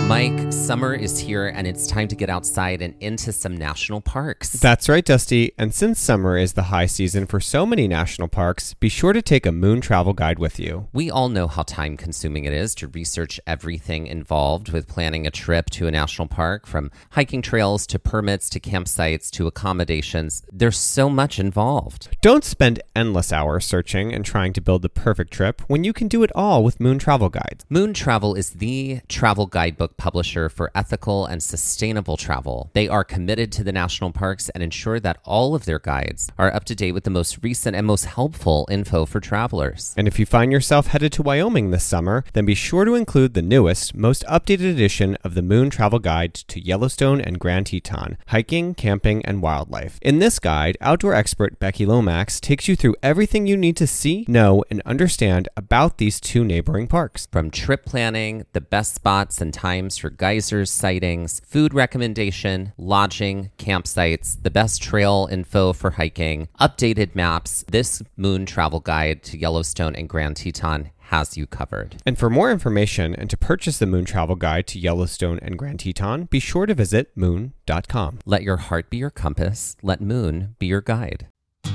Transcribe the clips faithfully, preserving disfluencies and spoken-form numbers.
Mike, summer is here and it's time to get outside and into some national parks. That's right, Dusty. And since summer is the high season for so many national parks, be sure to take a Moon Travel Guide with you. We all know how time consuming it is to research everything involved with planning a trip to a national park, from hiking trails to permits to campsites to accommodations. There's so much involved. Don't spend endless hours searching and trying to build the perfect trip when you can do it all with Moon Travel Guides. Moon Travel is the travel guidebook publisher for ethical and sustainable travel. They are committed to the national parks and ensure that all of their guides are up to date with the most recent and most helpful info for travelers. And if you find yourself headed to Wyoming this summer, then be sure to include the newest, most updated edition of the Moon Travel Guide to Yellowstone and Grand Teton, hiking, camping, and wildlife. In this guide, outdoor expert Becky Lomax takes you through everything you need to see, know, and understand about these two neighboring parks. From trip planning, the best spots and times for geysers, sightings, food recommendation, lodging, campsites, the best trail info for hiking, updated maps, this Moon Travel Guide to Yellowstone and Grand Teton has you covered. And for more information and to purchase the Moon Travel Guide to Yellowstone and Grand Teton, be sure to visit moon dot com. Let your heart be your compass. Let Moon be your guide. You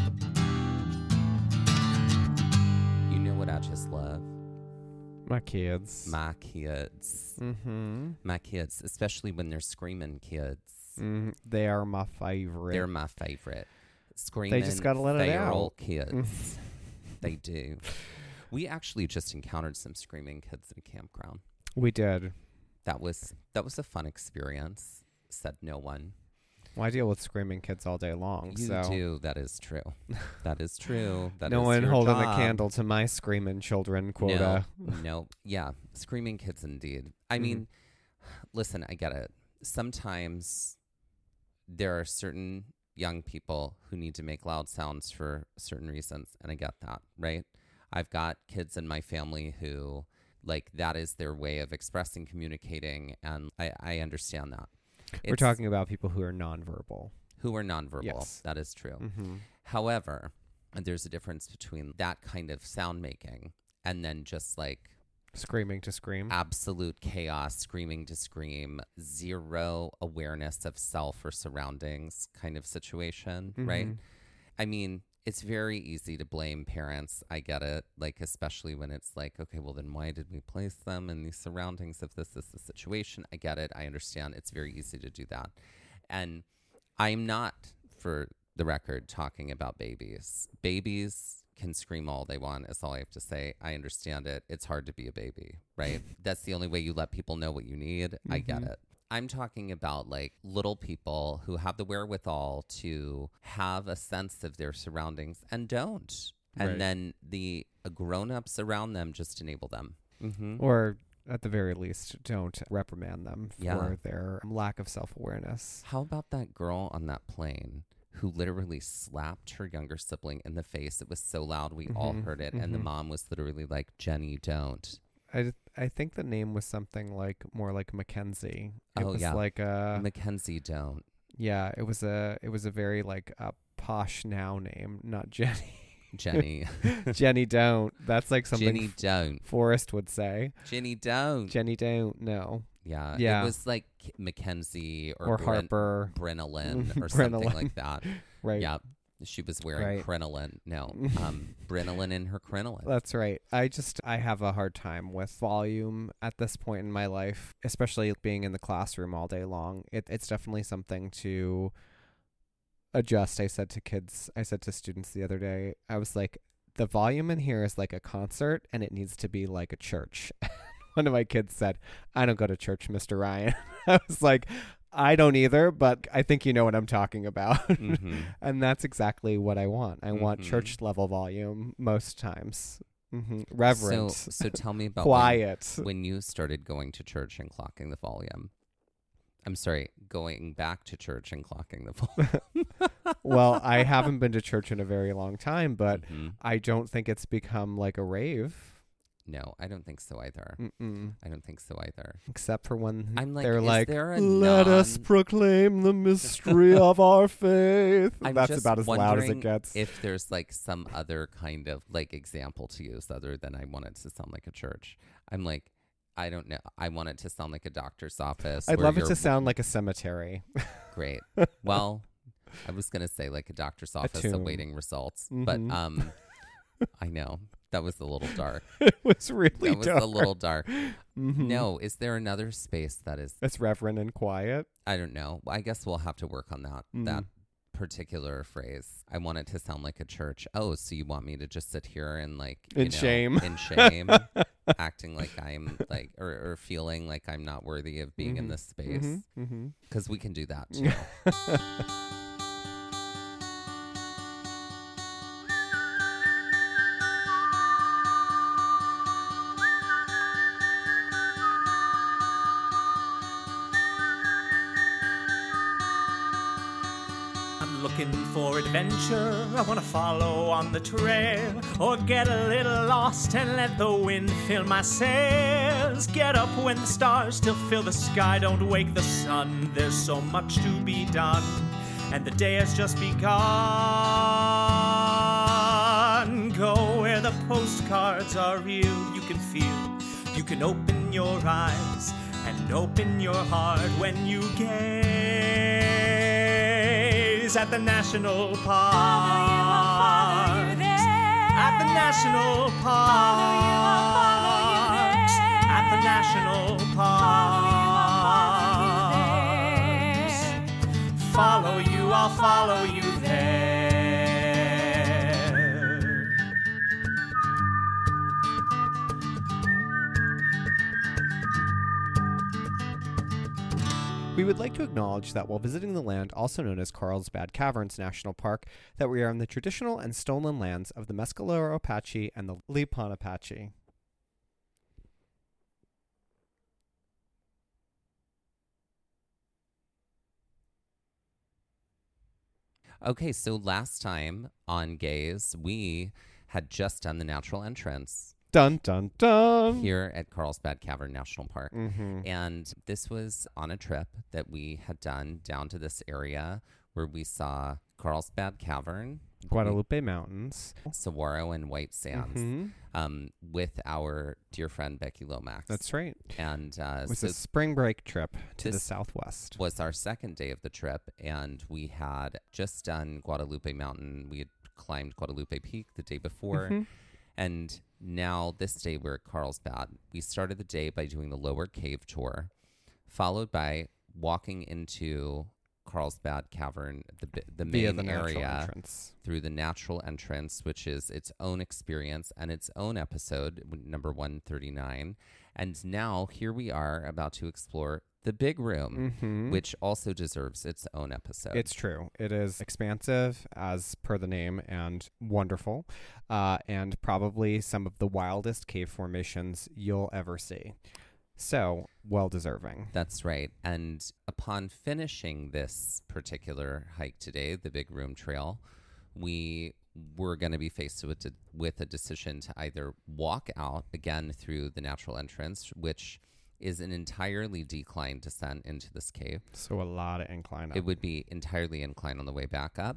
know what I just love? My kids. My kids. Mm-hmm. My kids, especially when they're screaming kids. Mm, they are my favorite. They're my favorite. Screaming They just gotta let it feral out. kids. They do. We actually just encountered some screaming kids at a campground. We did. That was that was a fun experience, said no one. Well, I deal with screaming kids all day long. You so. do. That is true. That is true. That no is one your holding job. a candle to my screaming children quota. No, no. Yeah. Screaming kids indeed. I Mhm. mean, listen, I get it. Sometimes there are certain young people who need to make loud sounds for certain reasons, and I get that, right? I've got kids in my family who, like, that is their way of expressing, communicating, and I, I understand that. We're It's- talking about people who are nonverbal. who are nonverbal. Yes. That is true. Mm-hmm. However, there's a difference between that kind of sound making and then just like Screaming to scream. absolute chaos, screaming to scream, zero awareness of self or surroundings kind of situation, right? Mhm. I mean, it's very easy to blame parents. I get it. Like, especially when it's like, okay, well, then why did we place them in these surroundings if this is the situation? I get it. I understand. It's very easy to do that. And I'm not, for the record, talking about babies. Babies can scream all they want, is all I have to say. I understand it. It's hard to be a baby, right? That's the only way you let people know what you need. I get Mhm. it. I'm talking about like little people who have the wherewithal to have a sense of their surroundings and don't. And Right. then the uh, grown-ups around them just enable them. Mm-hmm. Or at the very least, don't reprimand them for Yeah. their lack of self-awareness. How about that girl on that plane who literally slapped her younger sibling in the face? It was so loud, we all Mhm, heard it. And the mhm. mom was literally like, Jenny, don't. I, I think the name was something like more like Mackenzie. It Oh, was yeah. like a Mackenzie, don't. yeah. It was a it was a very like a posh now name, not Jenny. Jenny. Jenny don't. That's like something Jenny, don't. Forrest would say. Jenny, don't. Jenny don't. No. Yeah, Yeah. It was like K- Mackenzie or, Or Bren- Harper. Brenolin or something Brenolin. like that. Right. Yeah, she was wearing Right. crinoline. No, um, Brenolin in her crinoline. That's right. I just I have a hard time with volume at this point in my life, especially being in the classroom all day long. It, it's definitely something to adjust. I said to kids, I said to students the other day, I was like, the volume in here is like a concert and it needs to be like a church. One of my kids said, I don't go to church, Mister Ryan. I was like, I don't either, but I think you know what I'm talking about. Mm-hmm. And that's exactly what I want. I want Mhm. church level volume most times. Mm-hmm. Reverent. So, so tell me about Quiet. When, when you started going to church and clocking the volume. I'm sorry, going back to church and clocking the volume. Well, I haven't been to church in a very long time, but Mhm. I don't think it's become like a rave. No, I don't think so either. Mm-mm. I don't think so either. Except for when I'm like, they're is like, there a let us non- proclaim the mystery of our faith. I'm That's just about as loud as it wondering gets. If there's like some other kind of like example to use other than I want it to sound like a church. I'm like, I don't know. I want it to sound like a doctor's office. I'd where love it you're to sound like a cemetery. great. Well, I was going to say like a doctor's office tomb. awaiting results, Mhm. but um, I know that was a little dark. It was really That was dark. a little dark. Mhm. No, is there another space that is? It's reverent and quiet. I don't know. I guess we'll have to work on that. Mm. That particular phrase. I want it to sound like a church. Oh, so you want me to just sit here and like you In know, shame. in shame, acting like I'm like, or, or feeling like I'm not worthy of being in Mhm. this space? Mhm. Mhm. Because we can do that too. I'm looking for adventure. I want to follow on the trail, or get a little lost and let the wind fill my sails. Get up when the stars still fill the sky. Don't wake the sun. There's so much to be done, and the day has just begun. Go where the postcards are real. You can feel. You can open your eyes and open your heart when you gaze at the national park. At the national park. At the national park. Follow you, I'll follow you there. We would like to acknowledge that while visiting the land, also known as Carlsbad Caverns National Park, that we are on the traditional and stolen lands of the Mescalero Apache and the Lipan Apache. Okay, so last time on Gaze, we had just done the natural entrance Dun, dun, dun. here at Carlsbad Cavern National Park. Mm-hmm. And this was on a trip that we had done down to this area where we saw Carlsbad Cavern, Guadalupe Mountains. Saguaro, and White Sands Mhm. um, with our dear friend Becky Lomax. That's right. And uh, It was so a spring break trip to the this Southwest. was our second day of the trip, and we had just done Guadalupe Mountain. We had climbed Guadalupe Peak the day before. Mhm. And now this day we're at Carlsbad. We started the day by doing the lower cave tour, followed by walking into Carlsbad Cavern, the bi- the Via main the natural area, entrance. through the natural entrance, which is its own experience and its own episode, w- number one thirty-nine. And now here we are about to explore the big room, Mhm. which also deserves its own episode. It's true. It is expansive, as per the name, and wonderful, uh, and probably some of the wildest cave formations you'll ever see. So, well deserving. That's right. And upon finishing this particular hike today, the Big Room Trail, we were going to be faced with, a- with a decision to either walk out again through the natural entrance, which is an entirely decline descent into this cave. So, a lot of incline up. It would be entirely inclined on the way back up,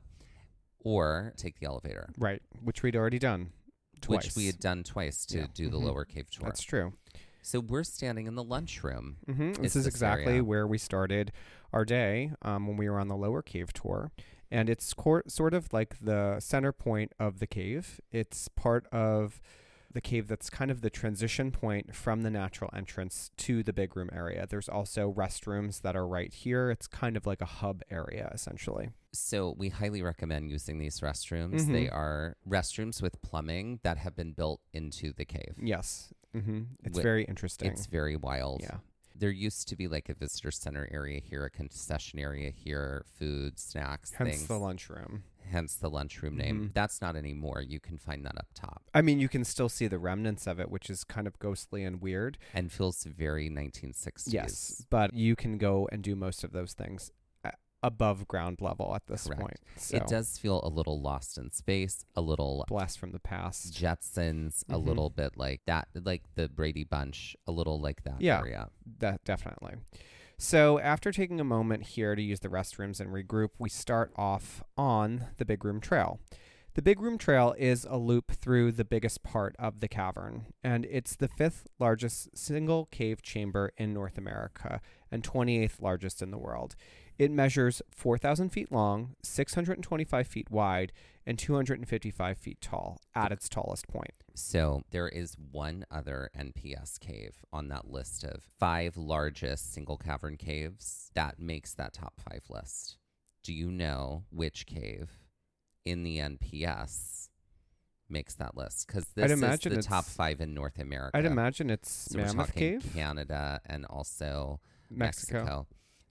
or take the elevator, Right, which we'd already done twice. which we had done twice to Yeah. do the Mhm. lower cave tour. That's true. So we're standing in the lunchroom. hmm It's This is this exactly area. where we started our day um, when we were on the lower cave tour. And it's cor- sort of like the center point of the cave. It's part of the cave that's kind of the transition point from the natural entrance to the big room area. There's also restrooms that are right here. It's kind of like a hub area, essentially. So we highly recommend using these restrooms. Mhm. They are restrooms with plumbing that have been built into the cave. Yes. hmm It's Wh- very interesting. It's very wild. Yeah. There used to be like a visitor center area here, a concession area here, food, snacks, Hence things. the lunchroom. Hence the lunchroom name. Mhm. That's not anymore. You can find that up top I mean, you can still see the remnants of it, which is kind of ghostly and weird. and feels very nineteen sixties. Yes, but you can go and do most of those things a- above ground level at this Correct. point. So, It does feel a little lost in space, a little blast from the past. Jetsons, a Mhm. little bit like that, like the Brady Bunch, a little like that Yeah. area. That definitely. So after taking a moment here to use the restrooms and regroup, we start off on the Big Room Trail. The Big Room Trail is a loop through the biggest part of the cavern, and it's the fifth largest single cave chamber in North America and twenty-eighth largest in the world. It measures four thousand feet long, six hundred twenty-five feet wide, and two hundred fifty-five feet tall at its tallest point. So there is one other N P S cave on that list of five largest single cavern caves that makes that top five list. Do you know which cave in the N P S makes that list? Because this I'd is imagine the it's- top five in North America. I'd imagine it's So we're Mammoth talking Cave, Canada, and also Mexico. Mexico.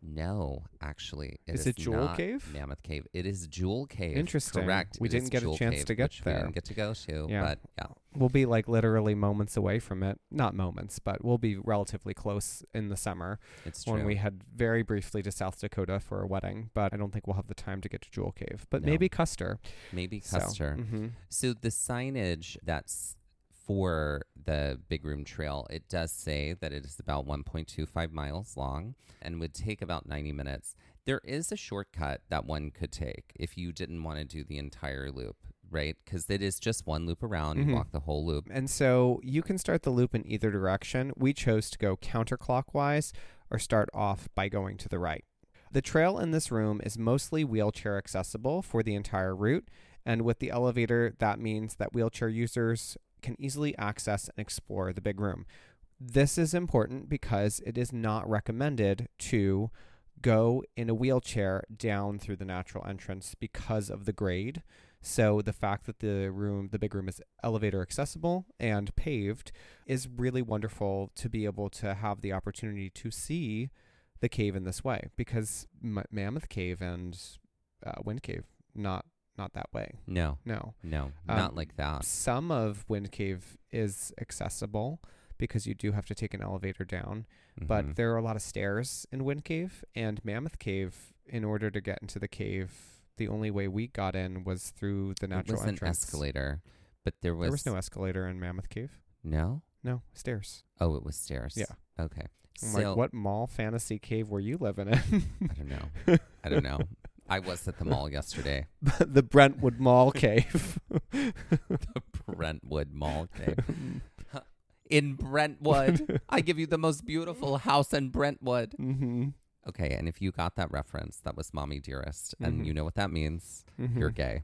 No, actually, it Is is it Jewel not Cave? Mammoth Cave. It is Jewel Cave. Interesting. Correct. We It is didn't get a Jewel chance Cave, to get which we there. didn't get to go to. Yeah. But yeah, We'll be like literally moments away from it. Not moments, but we'll be relatively close in the summer it's true. when we head very briefly to South Dakota for a wedding. But I don't think we'll have the time to get to Jewel Cave. But No. maybe Custer. Maybe So, Custer. mhm. So the signage that's for the Big Room Trail, it does say that it is about one point two five miles long and would take about ninety minutes. There is a shortcut that one could take if you didn't want to do the entire loop, right? Because it is just one loop around. Mhm. You walk the whole loop. And so you can start the loop in either direction. We chose to go counterclockwise or start off by going to the right. The trail in this room is mostly wheelchair accessible for the entire route. And with the elevator, that means that wheelchair users can easily access and explore the big room. This is important because it is not recommended to go in a wheelchair down through the natural entrance because of the grade. So the fact that the room, the big room is elevator accessible and paved is really wonderful to be able to have the opportunity to see the cave in this way, because M- Mammoth Cave and uh, Wind Cave, not not that way. No, No. no, Um, not like that. Some of Wind Cave is accessible because you do have to take an elevator down, but Mhm. there are a lot of stairs in Wind Cave, and Mammoth Cave, in order to get into the cave, the only way we got in was through the it natural was an entrance. escalator, but there was, There was no escalator in Mammoth Cave. no. No, stairs. Oh, it was stairs. Yeah. Okay. I'm So like, what mall fantasy cave were you living in? I don't know. I don't know. I was at the mall yesterday. The Brentwood Mall Cave. The Brentwood Mall cave. In Brentwood, I give you the most beautiful house in Brentwood. Mm-hmm. Okay, and if you got that reference, that was Mommy Dearest, and Mhm. you know what that means. Mm-hmm. You're gay.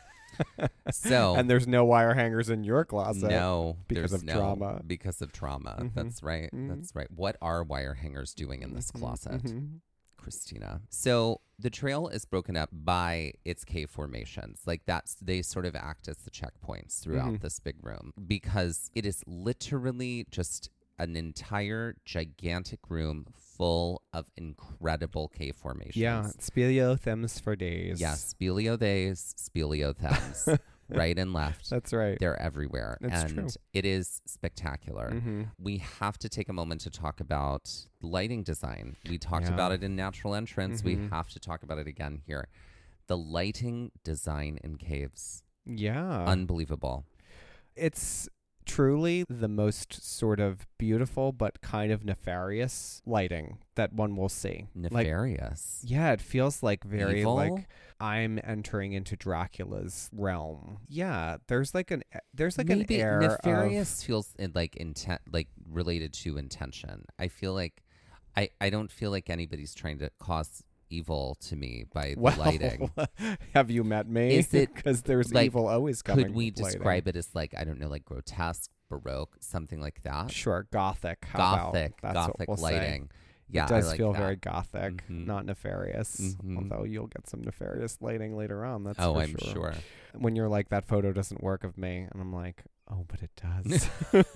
So And there's no wire hangers in your closet. no, because there's of no- trauma. Because of trauma. Mhm. That's right. Mhm. That's right. What are wire hangers doing in this Mhm, closet? mhm. Christina. So the trail is broken up by its cave formations. Like that's, they sort of act as the checkpoints throughout Mhm. this big room because it is literally just an entire gigantic room full of incredible cave formations. Yeah, speleothems for days. Yes, speleothes, speleothems, right and left. That's right. They're everywhere. That's and true. it is spectacular. Mm-hmm. We have to take a moment to talk about lighting design. We talked Yeah. about it in Natural Entrance. We Mhm. have to talk about it again here. The lighting design in caves, Yeah. unbelievable. It's truly the most sort of beautiful but kind of nefarious lighting that one will see. Like, Nefarious. yeah, it feels like very Evil? like I'm entering into Dracula's realm. Yeah, there's like an there's like Maybe an air nefarious feels in, like intent, like related to intention. I feel like I, I don't feel like anybody's trying to cause evil to me by of the well, lighting. have you met me? Is it, because there's like, evil always coming. Could we with lighting. describe it as like, I don't know, like grotesque, baroque, something like that? Sure, gothic. How Gothic, about? That's what gothic we'll say. lighting. Yeah, It does I like feel that. very gothic, Mhm. not nefarious. Mhm. Although you'll get some nefarious lighting later on. That's oh, for I'm sure. sure. When you're like, that photo doesn't work of me, and I'm like, oh, but it does.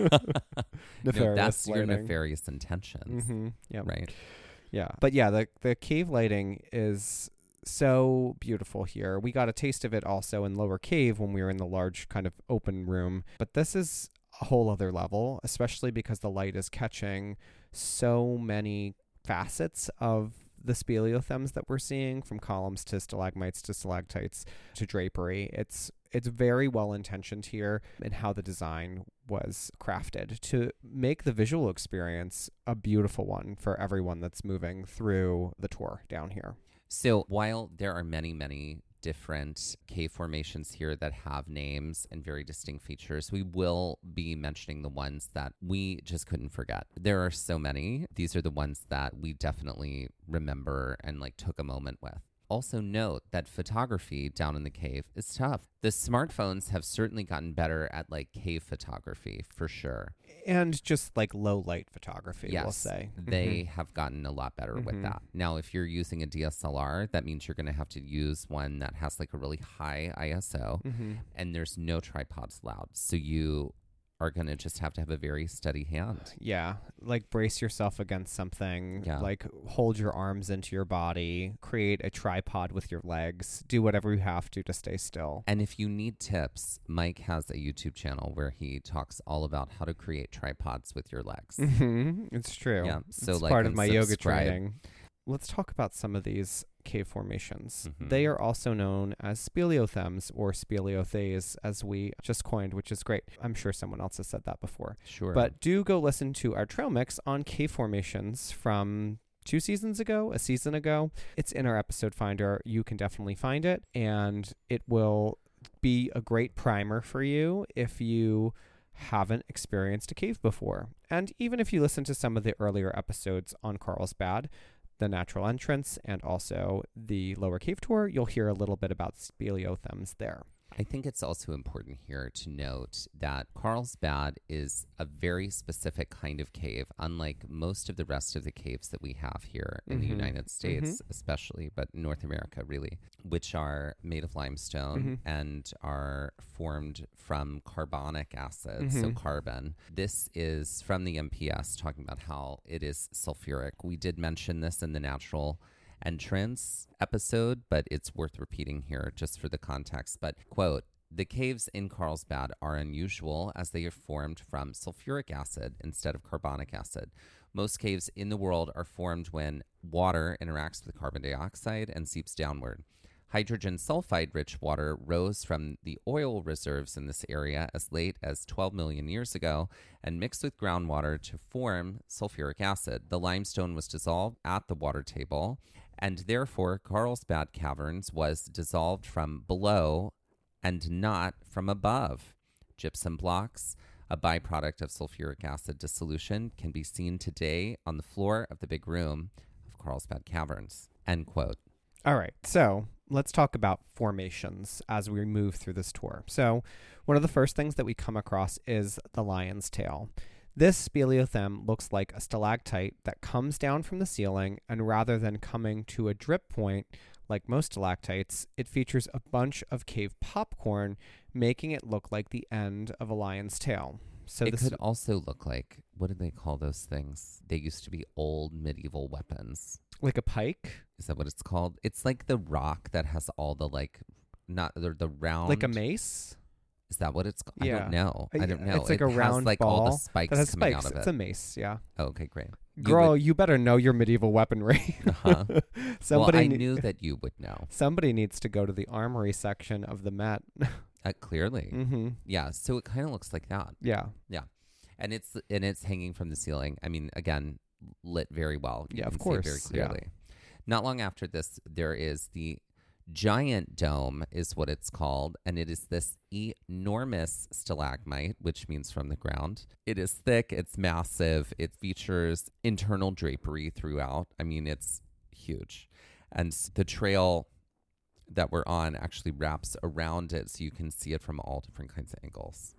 No, Nefarious that's your lighting. nefarious intentions, Mm-hmm. Yeah. right? Yeah. But yeah, the the cave lighting is so beautiful here. We got a taste of it also in Lower Cave when we were in the large kind of open room. But this is a whole other level, especially because the light is catching so many facets of the speleothems that we're seeing, from columns to stalagmites to stalactites to drapery. It's it's very well intentioned here in how the design was crafted to make the visual experience a beautiful one for everyone that's moving through the tour down here. So while there are many, many different cave formations here that have names and very distinct features. We will be mentioning the ones that we just couldn't forget. There are so many. These are the ones that we definitely remember and like took a moment with. Also note that photography down in the cave is tough. The smartphones have certainly gotten better at like cave photography for sure. And just like low light photography, yes, we'll say. They Mm-hmm. have gotten a lot better Mm-hmm. with that. Now, if you're using a D S L R, that means you're going to have to use one that has like a really high I S O Mm-hmm. and there's no tripods allowed. So you are going to just have to have a very steady hand. Yeah, like brace yourself against something, Yeah. like hold your arms into your body, create a tripod with your legs, do whatever you have to to stay still. And if you need tips, Mike has a YouTube channel where he talks all about how to create tripods with your legs. Mm-hmm. It's true. Yeah, so it's like part of and my yoga subscribe. training. Let's talk about some of these cave formations. Mhm. They are also known as speleothems or speleotheses, as we just coined, which is great. I'm sure someone else has said that before. Sure. But do go listen to our trail mix on cave formations from two seasons ago, a season ago. It's in our episode finder. You can definitely find it, and it will be a great primer for you if you haven't experienced a cave before. And even if you listen to some of the earlier episodes on Carlsbad, the natural entrance, and also the lower cave tour, you'll hear a little bit about speleothems there. I think it's also important here to note that Carlsbad is a very specific kind of cave, unlike most of the rest of the caves that we have here in Mhm. the United States, especially, but North America really, which are made of limestone Mhm. and are formed from carbonic acid, so Mhm. carbon. This is from the M P S, talking about how it is sulfuric. We did mention this in the natural entrance episode, but it's worth repeating here just for the context. But quote, the caves in Carlsbad are unusual as they are formed from sulfuric acid instead of carbonic acid. Most caves in the world are formed when water interacts with carbon dioxide and seeps downward. Hydrogen sulfide rich water rose from the oil reserves in this area as late as twelve million years ago and mixed with groundwater to form sulfuric acid. The limestone was dissolved at the water table, and therefore Carlsbad Caverns was dissolved from below and not from above. Gypsum blocks, a byproduct of sulfuric acid dissolution, can be seen today on the floor of the big room of Carlsbad Caverns. End quote. All right, so let's talk about formations as we move through this tour. So one of the first things that we come across is the lion's tail. This speleothem looks like a stalactite that comes down from the ceiling, and rather than coming to a drip point like most stalactites, it features a bunch of cave popcorn, making it look like the end of a lion's tail. So it this could also look like, what do they call those things? They used to be old medieval weapons. like a pike, Is that what it's called? It's like the rock that has all the like, not the, the round. like a mace. Is that what it's called? I Yeah. don't know. I don't know. It's like it a has round like all the ball spikes that has coming spikes. out of It's it. a mace, yeah. Oh, okay, great. You Girl, would- you better know your medieval weaponry. Uh-huh. Somebody well, I ne- knew that you would know. Somebody needs to go to the armory section of the Met. Uh, clearly, mm-hmm. yeah. So it kind of looks like that, Yeah. and it's and it's hanging from the ceiling. I mean, again, lit very well. You Yeah, of can see it very course, yeah. clearly. Not long after this, there is the giant dome, is what it's called, and it is this enormous stalagmite, which means from the ground. It is thick, it's massive, it features internal drapery throughout. I mean, it's huge, and s- the trail that we're on actually wraps around it, so you can see it from all different kinds of angles.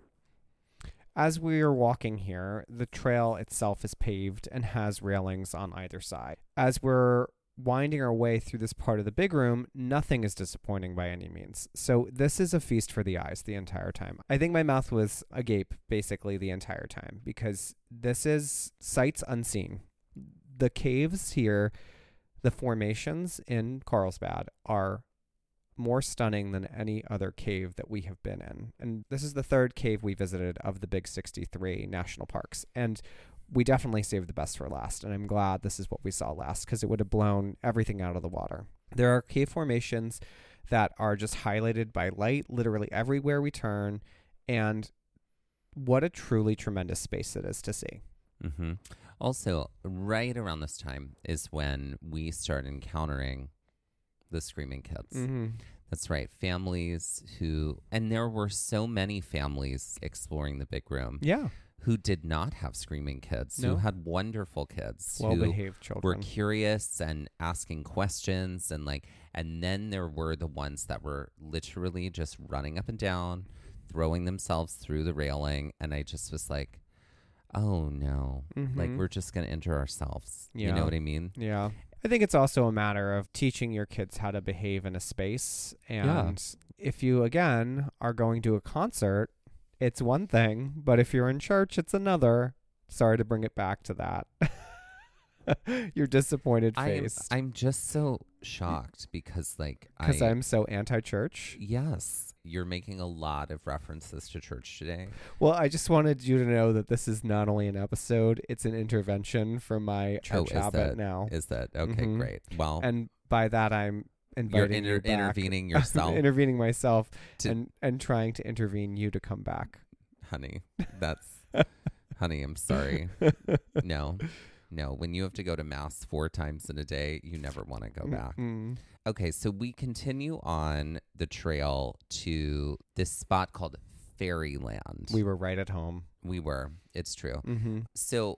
As we are walking here, the trail itself is paved and has railings on either side. As we're winding our way through this part of the big room, nothing is disappointing by any means. So this is a feast for the eyes the entire time. I think my mouth was agape basically the entire time because this is sights unseen. The caves here, the formations in Carlsbad are more stunning than any other cave that we have been in. And this is the third cave we visited of the big sixty-three national parks. And we definitely saved the best for last. And I'm glad this is what we saw last because it would have blown everything out of the water. There are cave formations that are just highlighted by light literally everywhere we turn. And what a truly tremendous space it is to see. Mm-hmm. Also, right around this time is when we start encountering the Screaming Kids. Mm-hmm. That's right. Families who, and there were so many families exploring the big room Yeah. who did not have screaming kids, No. who had wonderful kids, who Well-behaved were children. curious and asking questions, and like, and then there were the ones that were literally just running up and down, throwing themselves through the railing, and I just was like, oh no, like Mhm. we're just gonna injure ourselves. You Yeah. know what I mean? Yeah. I think it's also a matter of teaching your kids how to behave in a space. And if you, again, are going to a concert, it's one thing, but if you're in church, it's another. Sorry to bring it back to that. Your disappointed I am, face. I'm just so shocked because like Because I, I'm so anti-church. yes, you're making a lot of references to church today. Well, I just wanted you to know that this is not only an episode, it's an intervention from my Oh, church is habit that- now. Is that okay? Mhm. Great. Well, And by that, I'm you're inviting inter- you back. intervening yourself, intervening myself to- and, and trying to intervene you to come back. honey. That's honey. I'm sorry. No, no. When you have to go to mass four times in a day, you never want to go back. Mm-mm. Okay, so we continue on the trail to this spot called Fairyland. We were right at home. we were. It's true. Mm-hmm. So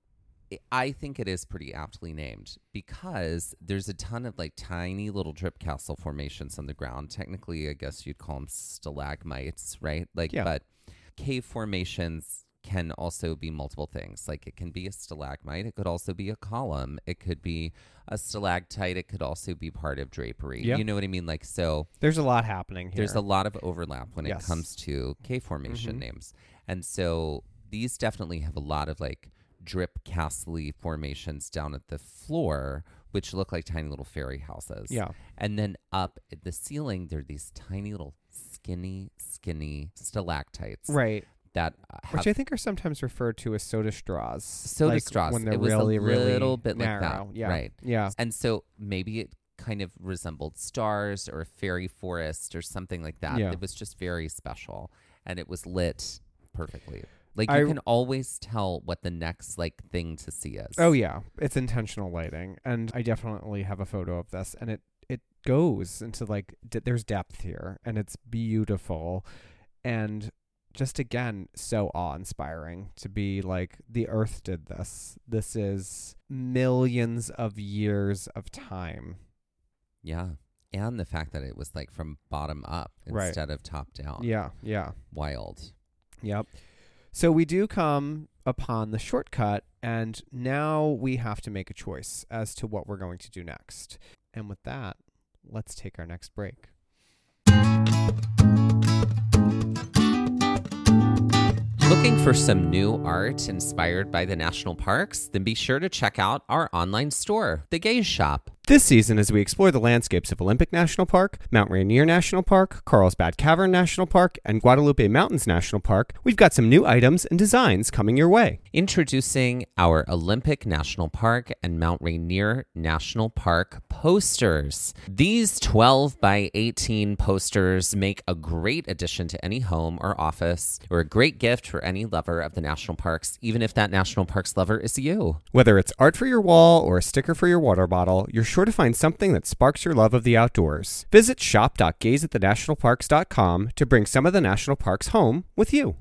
I- I think it is pretty aptly named because there's a ton of like tiny little drip castle formations on the ground. Technically, I guess you'd call them stalagmites, right? Like, Yeah. but cave formations can also be multiple things. Like it can be a stalagmite. It could also be a column. It could be a stalactite. It could also be part of drapery. Yeah. You know what I mean? Like, so There's a lot happening here. there's a lot of overlap when Yes. it comes to cave formation Mhm. names. And so these definitely have a lot of like drip castle formations down at the floor, which look like tiny little fairy houses. Yeah. And then up at the ceiling, there are these tiny little skinny, skinny stalactites Right. that uh, have Which I think are sometimes referred to as soda straws. Soda like straws. When they're It was a really, really little bit like that. narrow. Yeah. Right. Yeah. And so maybe it kind of resembled stars or a fairy forest or something like that. Yeah. It was just very special, and it was lit perfectly. Like I- you can always tell what the next like thing to see is. Oh yeah, it's intentional lighting, and I definitely have a photo of this, and it it goes into like d- there's depth here, and it's beautiful, and just again so awe-inspiring to be like the Earth did this. This is millions of years of time. Yeah. And the fact that it was like from bottom up Right. instead of top down. Yeah, yeah, Wild. yep. So we do come upon the shortcut, and now we have to make a choice as to what we're going to do next. And with that, let's take our next break. Looking for some new art inspired by the national parks? Then be sure to check out our online store, The Gaze Shop. This season, as we explore the landscapes of Olympic National Park, Mount Rainier National Park, Carlsbad Cavern National Park, and Guadalupe Mountains National Park, we've got some new items and designs coming your way. Introducing our Olympic National Park and Mount Rainier National Park posters. These twelve by eighteen posters make a great addition to any home or office, or a great gift for any lover of the national parks, even if that national parks lover is you. Whether it's art for your wall or a sticker for your water bottle, you're sure to find something that sparks your love of the outdoors. Visit shop dot gaze at the national parks dot com to bring some of the national parks home with you.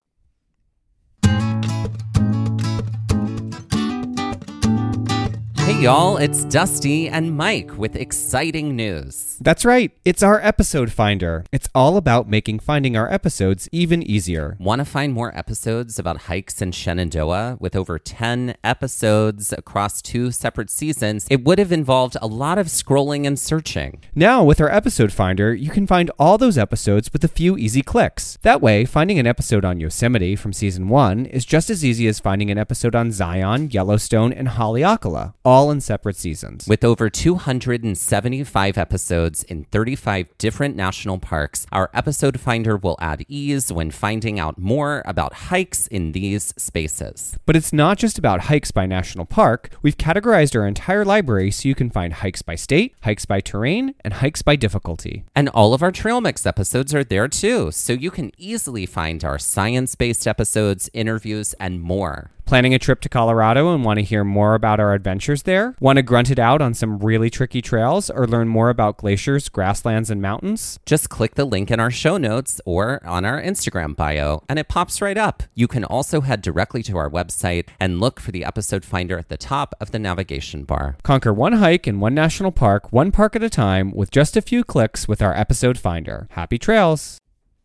Hey y'all, it's Dusty and Mike with exciting news. That's right, it's our episode finder. It's all about making finding our episodes even easier. Want to find more episodes about hikes in Shenandoah? With over ten episodes across two separate seasons, it would have involved a lot of scrolling and searching. Now, with our episode finder, you can find all those episodes with a few easy clicks. That way, finding an episode on Yosemite from season one is just as easy as finding an episode on Zion, Yellowstone, and Haleakala, all in separate seasons. With over two hundred seventy-five episodes in thirty-five different national parks, our episode finder will add ease when finding out more about hikes in these spaces. But it's not just about hikes by national park. We've categorized our entire library so you can find hikes by state, hikes by terrain, and hikes by difficulty. And all of our Trail Mix episodes are there too, so you can easily find our science-based episodes, interviews, and more. Planning a trip to Colorado and want to hear more about our adventures there? Want to grunt it out on some really tricky trails or learn more about glaciers, grasslands, and mountains? Just click the link in our show notes or on our Instagram bio, and it pops right up. You can also head directly to our website and look for the episode finder at the top of the navigation bar. Conquer one hike in one national park, one park at a time, with just a few clicks with our episode finder. Happy trails!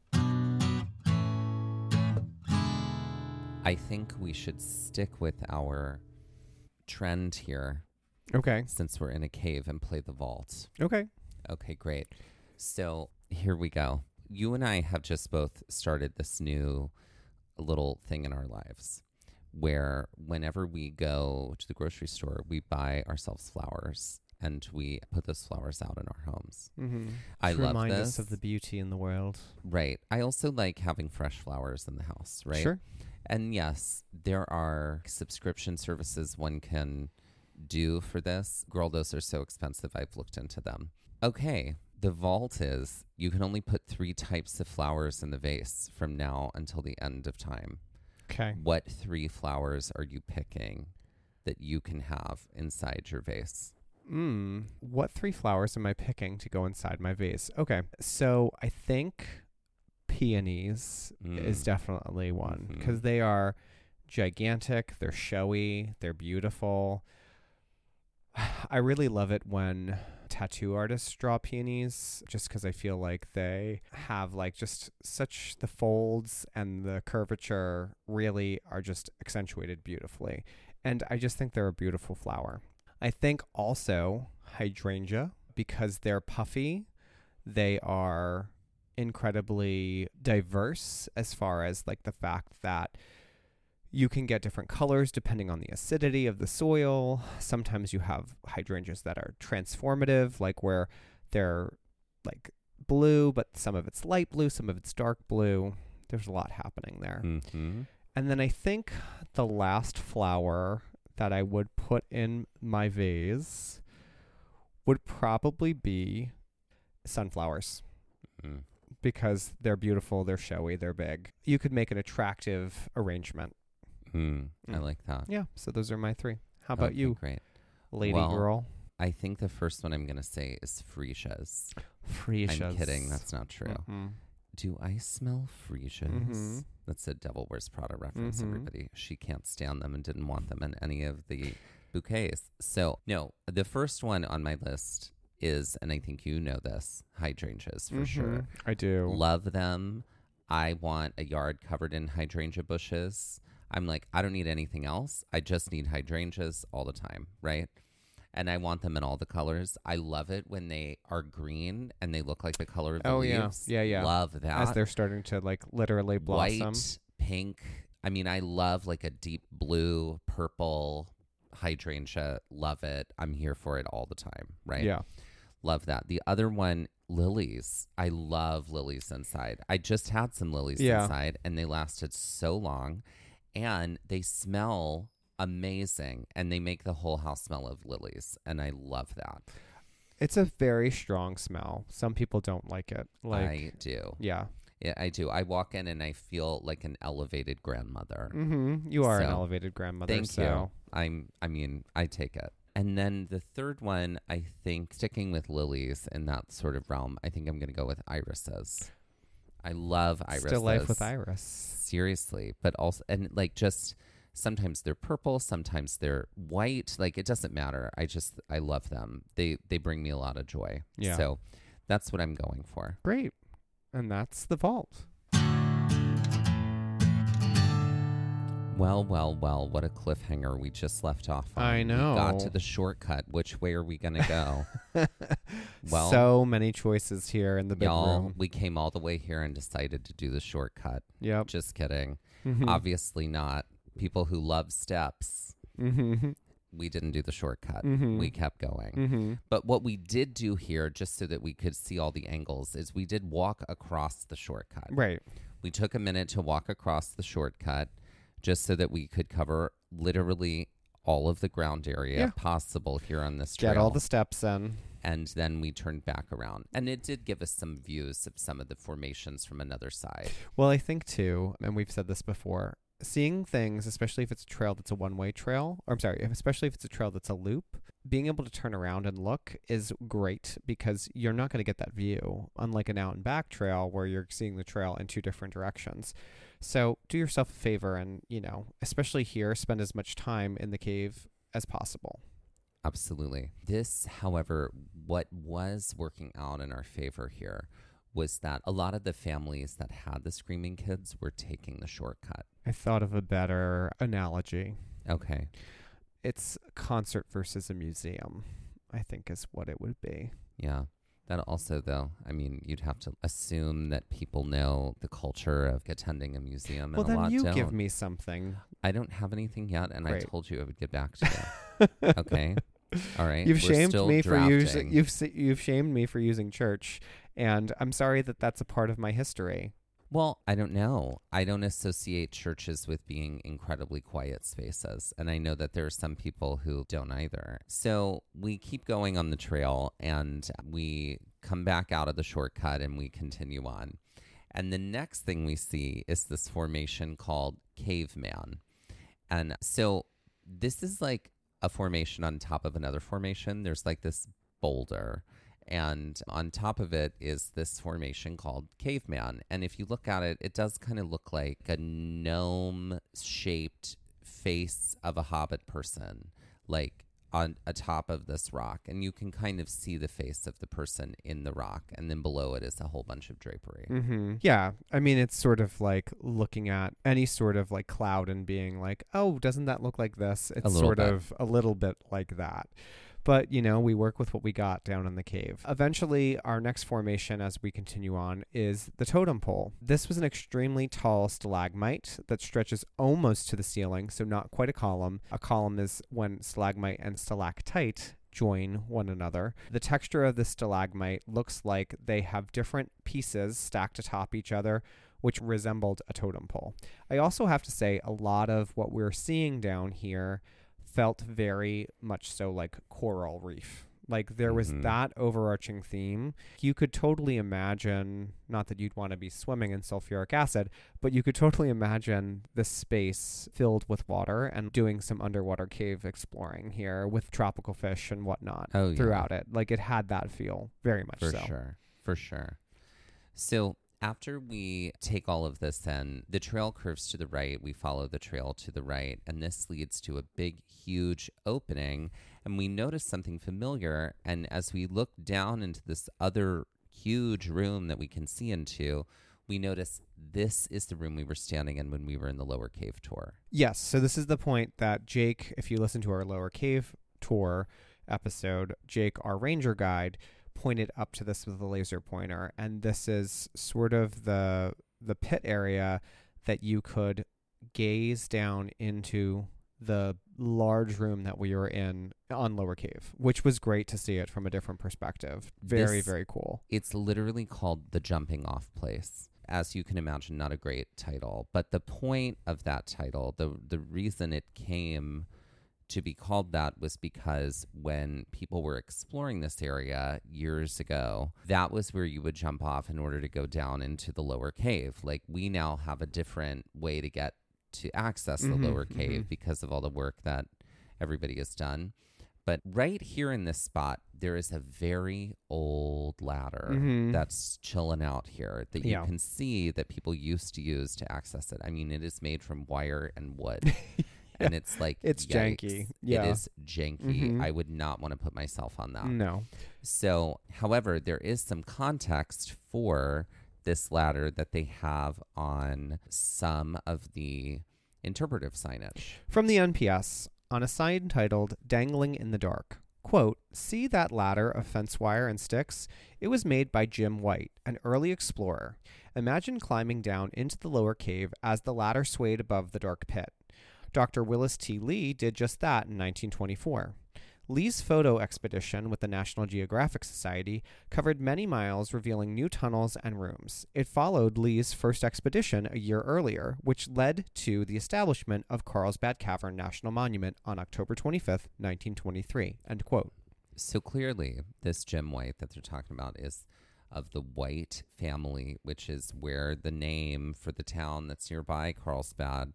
I think we should stick with our trend here Okay. since we're in a cave and play the vault. Okay. Okay, great. So here we go. You and I have just both started this new little thing in our lives where whenever we go to the grocery store, we buy ourselves flowers and we put those flowers out in our homes. Mm-hmm. I love remind this. us of the beauty in the world. Right. I also like having fresh flowers in the house, right? Sure. And yes, there are subscription services one can do for this. Girl, those are so expensive. I've looked into them. Okay. The vault is you can only put three types of flowers in the vase from now until the end of time. Okay. What three flowers are you picking that you can have inside your vase? Mm, what three flowers am I picking to go inside my vase? Okay. So I think peonies Mm. is definitely one Mhm. because they are gigantic, they're showy, they're beautiful. I really love it when tattoo artists draw peonies just because I feel like they have like just such the folds and the curvature really are just accentuated beautifully. And I just think they're a beautiful flower. I think also hydrangea because they're puffy. They are incredibly diverse as far as like the fact that you can get different colors depending on the acidity of the soil. Sometimes you have hydrangeas that are transformative, like where they're like blue, but some of it's light blue, some of it's dark blue. There's a lot happening there. Mm-hmm. And then I think the last flower that I would put in my vase would probably be sunflowers. Mm. Because they're beautiful, they're showy, they're big. You could make an attractive arrangement. Mm. I Mm. like that. Yeah, so those are my three. How about Okay, you, Great. lady Well, girl? I think the first one I'm going to say is freesias. Freesias. I'm kidding. That's not true. Mhm. Do I smell freesias? Mhm. That's a Devil Wears Prada reference, Mhm. everybody. She can't stand them and didn't want them in any of the bouquets. So, no, the first one on my list is, and I think you know this, hydrangeas for Mhm. sure. I do. Love them. I want a yard covered in hydrangea bushes. I'm like, I don't need anything else. I just need hydrangeas all the time, right? And I want them in all the colors. I love it when they are green and they look like the color of the Oh, yeah. leaves. Yeah, yeah. Love that. As they're starting to like literally blossom. White, pink. I mean, I love like a deep blue, purple hydrangea. Love it. I'm here for it all the time, right? Yeah. Love that. The other one, lilies. I love lilies inside. I just had some lilies Yeah. inside and they lasted so long and they smell amazing and they make the whole house smell of lilies. And I love that. It's a very strong smell. Some people don't like it. Like, I do. yeah. Yeah, I do. I walk in and I feel like an elevated grandmother. Mm-hmm. You are an So, elevated grandmother. Thank so. you. I'm, I mean, I take it. And then the third one, I think, sticking with lilies in that sort of realm, I think I'm going to go with irises. I love irises. Still life with iris. Seriously. But also, and like just sometimes they're purple, sometimes they're white. Like it doesn't matter. I just, I love them. They, they bring me a lot of joy. Yeah. So that's what I'm going for. Great. And that's the vault. Well, well, well, what a cliffhanger we just left off on. I know. We got to the shortcut. Which way are we going to go? Well, so many choices here in the big y'all, room. we came all the way here and decided to do the shortcut. Yep. Just kidding. Mhm. Obviously not. People who love steps, Mhm. we didn't do the shortcut. Mhm. We kept going. Mhm. But what we did do here, just so that we could see all the angles, is we did walk across the shortcut. Right. We took a minute to walk across the shortcut just so that we could cover literally all of the ground area Yeah. possible here on this trail. Get all the steps in. And then we turned back around. And it did give us some views of some of the formations from another side. Well, I think too, and we've said this before, seeing things, especially if it's a trail that's a one-way trail, or I'm sorry, especially if it's a trail that's a loop, being able to turn around and look is great because you're not going to get that view, unlike an out and back trail where you're seeing the trail in two different directions. So do yourself a favor and, you know, especially here, spend as much time in the cave as possible. Absolutely. This, however, what was working out in our favor here was that a lot of the families that had the screaming kids were taking the shortcut. I thought of a better analogy. Okay. It's a concert versus a museum, I think is what it would be. Yeah. That also, though, I mean, you'd have to assume that people know the culture of attending a museum. Well, and a then lot you don't. give me something. I don't have anything yet, and Great. I told you I would get back to you. Okay. All right. You've We're shamed still me drafting. for using you've s- you've shamed me for using church, and I'm sorry that that's a part of my history. Well, I don't know. I don't associate churches with being incredibly quiet spaces. And I know that there are some people who don't either. So we keep going on the trail and we come back out of the shortcut and we continue on. And the next thing we see is this formation called Caveman. And so this is like a formation on top of another formation. There's like this boulder. And on top of it is this formation called Caveman. And if you look at it, it does kind of look like a gnome-shaped face of a hobbit person, like on atop of this rock. And you can kind of see the face of the person in the rock. And then below it is a whole bunch of drapery. Mm-hmm. Yeah. I mean, it's sort of like looking at any sort of like cloud and being like, oh, doesn't that look like this? It's little sort bit. of a little bit like that. But, you know, we work with what we got down in the cave. Eventually, our next formation as we continue on is the totem pole. This was an extremely tall stalagmite that stretches almost to the ceiling, so not quite a column. A column is when stalagmite and stalactite join one another. The texture of the stalagmite looks like they have different pieces stacked atop each other, which resembled a totem pole. I also have to say a lot of what we're seeing down here felt very much so like coral reef. Like there was Mhm. that overarching theme. You could totally imagine, not that you'd want to be swimming in sulfuric acid, but you could totally imagine this space filled with water and doing some underwater cave exploring here with tropical fish and whatnot Oh, yeah. throughout it. Like it had that feel very much For so. sure. For sure. So after we take all of this in, the trail curves to the right. We follow the trail to the right, and this leads to a big, huge opening. And we notice something familiar. And as we look down into this other huge room that we can see into, we notice this is the room we were standing in when we were in the lower cave tour. Yes. So this is the point that Jake, if you listen to our lower cave tour episode, Jake, our ranger guide, pointed up to this with a laser pointer, and this is sort of the the pit area that you could gaze down into the large room that we were in on Lower Cave, which was great to see it from a different perspective. Very, This- very cool. It's literally called the jumping off place. As you can imagine, not a great title, but the point of that title, the the reason it came to be called that was because when people were exploring this area years ago, that was where you would jump off in order to go down into the lower cave. Like we now have a different way to get to access the Mhm, lower cave mhm. because of all the work that everybody has done. But right here in this spot, there is a very old ladder Mhm. that's chilling out here that you Yeah. can see that people used to use to access it. I mean, it is made from wire and wood. And it's like, It's yikes. janky. Yeah. It is janky. Mhm. I would not want to put myself on that. No. So, however, there is some context for this ladder that they have on some of the interpretive signage. From the N P S, on a sign titled Dangling in the Dark, quote, "See that ladder of fence wire and sticks? It was made by Jim White, an early explorer. Imagine climbing down into the lower cave as the ladder swayed above the dark pit. Doctor Willis T. Lee did just that in nineteen twenty-four. Lee's photo expedition with the National Geographic Society covered many miles, revealing new tunnels and rooms. It followed Lee's first expedition a year earlier, which led to the establishment of Carlsbad Cavern National Monument on October twenty-fifth, nineteen twenty-three, end quote. So clearly, this Jim White that they're talking about is of the White family, which is where the name for the town that's nearby, Carlsbad,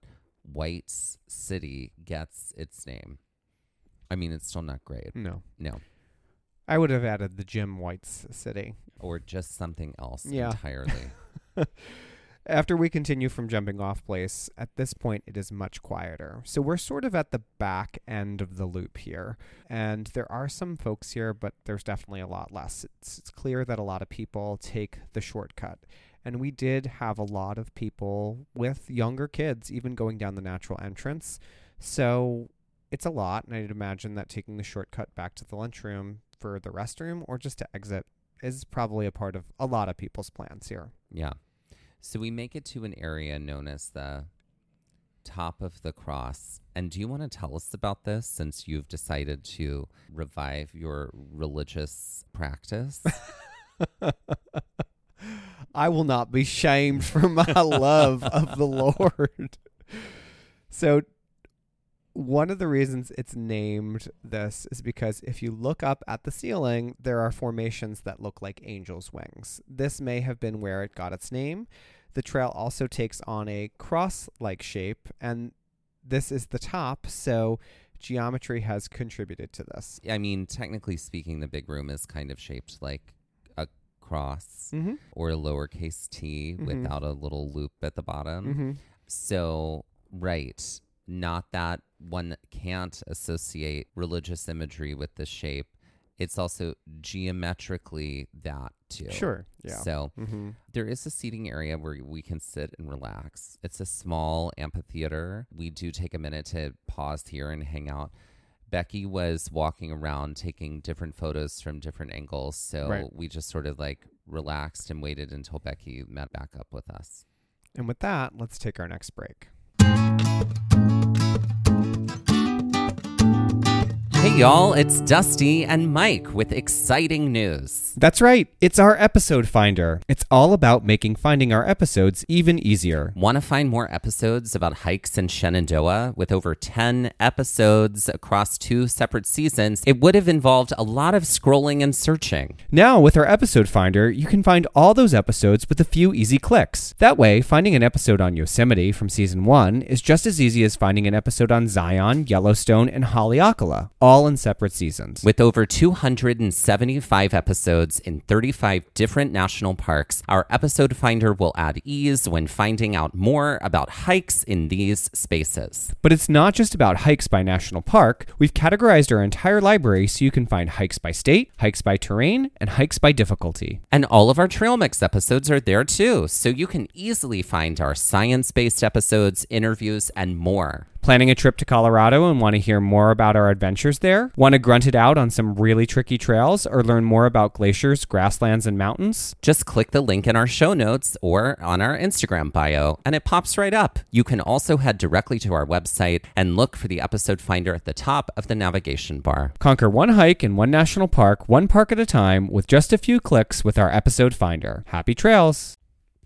White's city gets its name. I mean, it's still not great. No. No. I would have added the Jim White's city. Or just something else Yeah. entirely. After we continue from jumping off place, at this point it is much quieter. So we're sort of at the back end of the loop here. And there are some folks here, but there's definitely a lot less. It's, it's clear that a lot of people take the shortcut. And we did have a lot of people with younger kids even going down the natural entrance. So it's a lot. And I'd imagine that taking the shortcut back to the lunchroom for the restroom or just to exit is probably a part of a lot of people's plans here. Yeah. So we make it to an area known as the Top of the Cross. And do you want to tell us about this since you've decided to revive your religious practice? I will not be shamed for my love of the Lord. So one of the reasons it's named this is because if you look up at the ceiling, there are formations that look like angels' wings. This may have been where it got its name. The trail also takes on a cross-like shape, and this is the top, so geometry has contributed to this. I mean, technically speaking, the big room is kind of shaped like a cross Mm-hmm. or a lowercase t Mhm. without a little loop at the bottom. Mm-hmm. So, right. Not that one can't associate religious imagery with the shape. It's also geometrically that too. Sure. Yeah. So Mm-hmm. there is a seating area where we can sit and relax. It's a small amphitheater. We do take a minute to pause here and hang out. Becky was walking around taking different photos from different angles. So Right. we just sort of like relaxed and waited until Becky met back up with us. And with that, let's take our next break. Hey y'all, it's Dusty and Mike with exciting news. That's right. It's our episode finder. It's all about making finding our episodes even easier. Want to find more episodes about hikes in Shenandoah? With over ten episodes across two separate seasons, it would have involved a lot of scrolling and searching. Now, with our episode finder, you can find all those episodes with a few easy clicks. That way, finding an episode on Yosemite from season one is just as easy as finding an episode on Zion, Yellowstone, and Haleakala, all in separate seasons. With over two hundred seventy-five episodes in thirty-five different national parks, our episode finder will add ease when finding out more about hikes in these spaces. But it's not just about hikes by national park. We've categorized our entire library so you can find hikes by state, hikes by terrain, and hikes by difficulty. And all of our Trail Mix episodes are there too, so you can easily find our science-based episodes, interviews, and more. Planning a trip to Colorado and want to hear more about our adventures there? Want to grunt it out on some really tricky trails or learn more about glaciers, grasslands, and mountains? Just click the link in our show notes or on our Instagram bio, and it pops right up. You can also head directly to our website and look for the episode finder at the top of the navigation bar. Conquer one hike in one national park, one park at a time, with just a few clicks with our episode finder. Happy trails!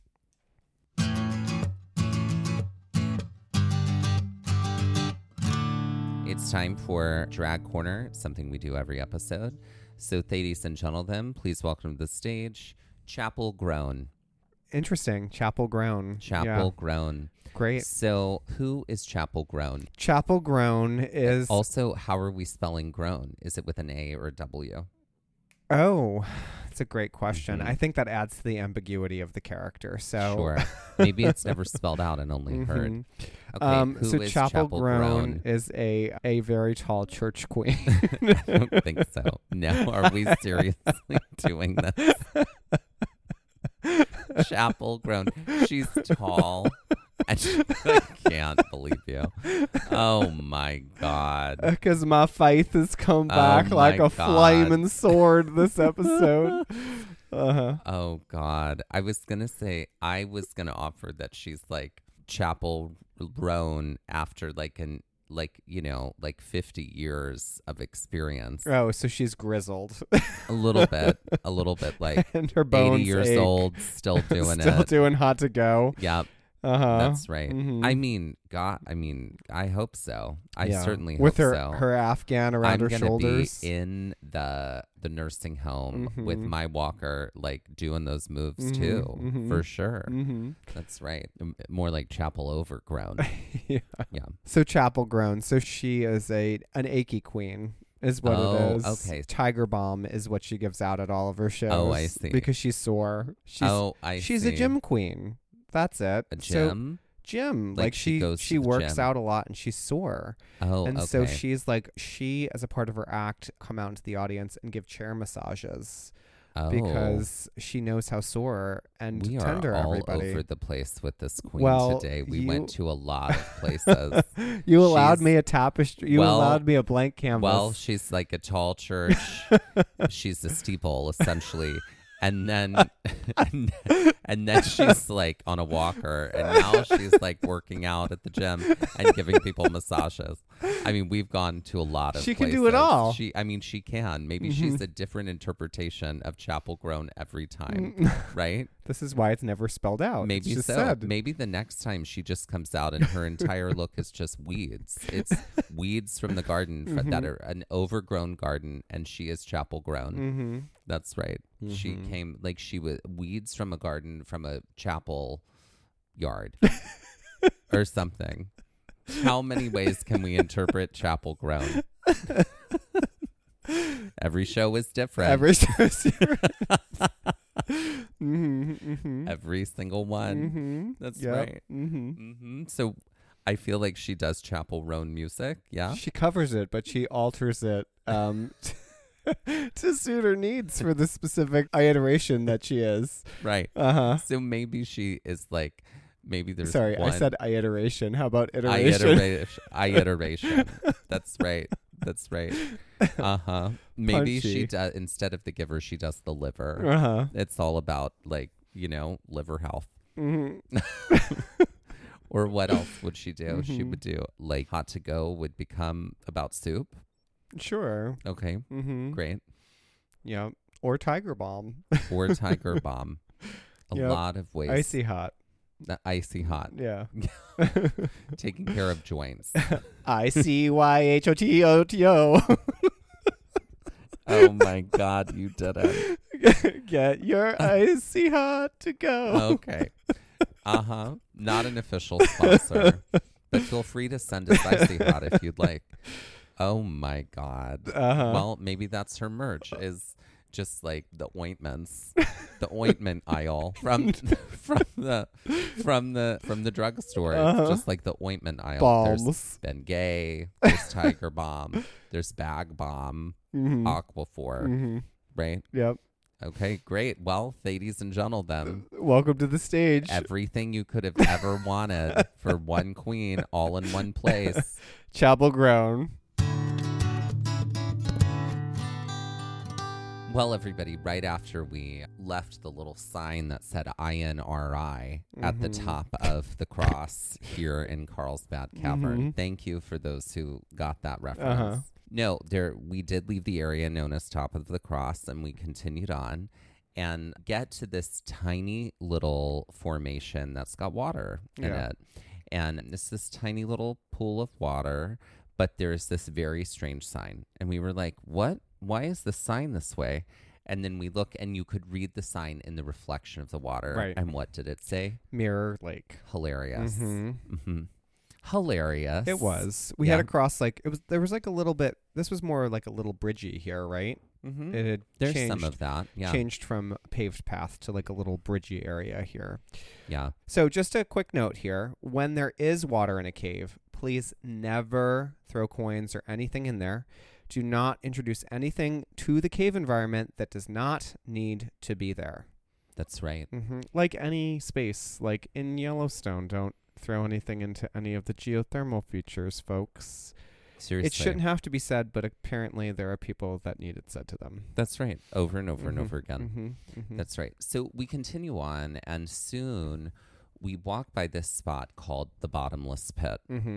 It's time for Drag Corner, something we do every episode. So, ladies and gentlemen, please welcome to the stage Chapel Grown. Interesting. Chapel Grown. Chapel Yeah. Grown. Great. So, who is Chapel Grown? Chapel Grown is... Also, how are we spelling grown? Is it with an A or a W? Oh, that's a great question. Mhm. I think that adds to the ambiguity of the character. So Sure. Maybe it's never spelled out and only heard. Mhm. Okay, Um, who so is Chapel, Chapel Grown, Grown? is a a very tall church queen. I don't think so. No, are we seriously doing this? Chapel Grown. She's tall. And she, I can't believe you. Oh my God. Because my faith has come Oh back like my a God. flaming sword this episode. Uh-huh. Oh God. I was going to say, I was going to offer that she's like Chapel Grown after like an, like, you know, like fifty years of experience. Oh, so she's grizzled. A little bit. A little bit like and her bones eighty years ache. old, still doing Still it. doing hot to go. Yep. Uh-huh. That's right. Mhm. I mean, God, I mean, I hope so. I Yeah. certainly hope with her so. her Afghan around I'm her gonna shoulders. be in the the nursing home with Mhm. my walker, like doing those moves Mhm, too, mhm. for sure. Mm-hmm. That's right. M- More like chapel overgrown. Yeah. Yeah. So Chapel Grown. So she is a an achy queen, is what Oh, it is. okay. Tiger Balm is what she gives out at all of her shows. Oh, I see. Because she's sore. She's oh, I she's see. a gym queen. That's it. A So, gym. gym. Like Like, she she goes she to the works gym. out a lot and she's sore. oh, and okay. so she's like she as a part of her act come out into the audience and give chair massages oh, because she knows how sore and we are tender all everybody. over the place with this queen Well, today. We you- went to a lot of places. You allowed She's- me a tapestry. You well- allowed me a blank canvas. Well, she's like a tall church. She's a steeple, essentially. And then, and, and then she's like on a walker, and now she's like working out at the gym and giving people massages. I mean, we've gone to a lot of She places. can do it all. She, I mean, she can. Maybe she's a different interpretation of Chapel Grown every time, right? This is why it's never spelled out. Maybe it's just so. said. Maybe the next time she just comes out and her entire look is just weeds. It's weeds from the garden fr- that are an overgrown garden, and she is Chapel Grown. Mm-hmm. That's right. She came like she was weeds from a garden from a chapel yard or something. How many ways can we interpret Chapel Grown? Every show is different. Every mm-hmm, mm-hmm. Every single one. Mm-hmm. That's Yep. right. Mm-hmm. hmm So I feel like she does Chapel Roan music. Yeah. She covers it, but she alters it um, to suit her needs for the specific iteration that she is. Right. Uh huh. So maybe she is like, maybe there's Sorry, one I said iteration. How about iteration? iteration. iteration. That's right. That's right. Uh huh. Maybe she Punchy. does, instead of the giver, she does the liver. Uh huh. It's all about like, you know, liver health. Mm-hmm. Or what else would she do? She Mhm. would do like Hot to Go would become about soup. Sure. Okay. Mm-hmm. Great. Yeah. Or Tiger Balm. Or Tiger Bomb. A Yep. lot of ways. Icy hot. Uh, icy hot. Yeah. Taking care of joints. I C Y H O T O T O. Oh my God, you did it. Get your icy hot to go. Okay. Uh huh. Not an official sponsor, but feel free to send us icy hot if you'd like. Oh my God. Uh-huh. Well, maybe that's her merch is just like the ointments, the ointment aisle from from the from the from the drugstore. Uh-huh. It's just like the ointment aisle. Balms. There's Ben Gay. There's Tiger Balm. There's Bag Balm. Mm-hmm. Aquaphor. Mm-hmm. Right. Yep. Okay. Great. Well, ladies and gentlemen, Welcome to the stage. everything you could have ever wanted for one queen, all in one place. Chapel Grown. Well, everybody, right after we left the little sign that said I N R I at the Mhm. top of the cross here in Carlsbad Cavern, Mhm. thank you for those who got that reference. Uh-huh. No, there we did leave the area known as Top of the Cross, and we continued on and get to this tiny little formation that's got water in Yeah. it. And it's this tiny little pool of water, but there's this very strange sign. And we were like, what? Why is the sign this way? And then we look, and you could read the sign in the reflection of the water. Right. And what did it say? Mirror Lake. Hilarious. Mhm. hmm Hilarious. It was. We Yeah. had a cross like it was. There was like a little bit. This was more like a little bridgey here, right? Mm-hmm. It had There's changed, some of that. Yeah. changed from a paved path to like a little bridgey area here. Yeah. So just a quick note here: when there is water in a cave, please never throw coins or anything in there. Do not introduce anything to the cave environment that does not need to be there. That's right. Mm-hmm. Like any space, like in Yellowstone, don't throw anything into any of the geothermal features, folks. Seriously. It shouldn't have to be said, but apparently there are people that need it said to them. That's right. Over and over and Mhm, over again. mhm, mhm. That's right. So we continue on, and soon we walk by this spot called the Bottomless Pit. Mhm.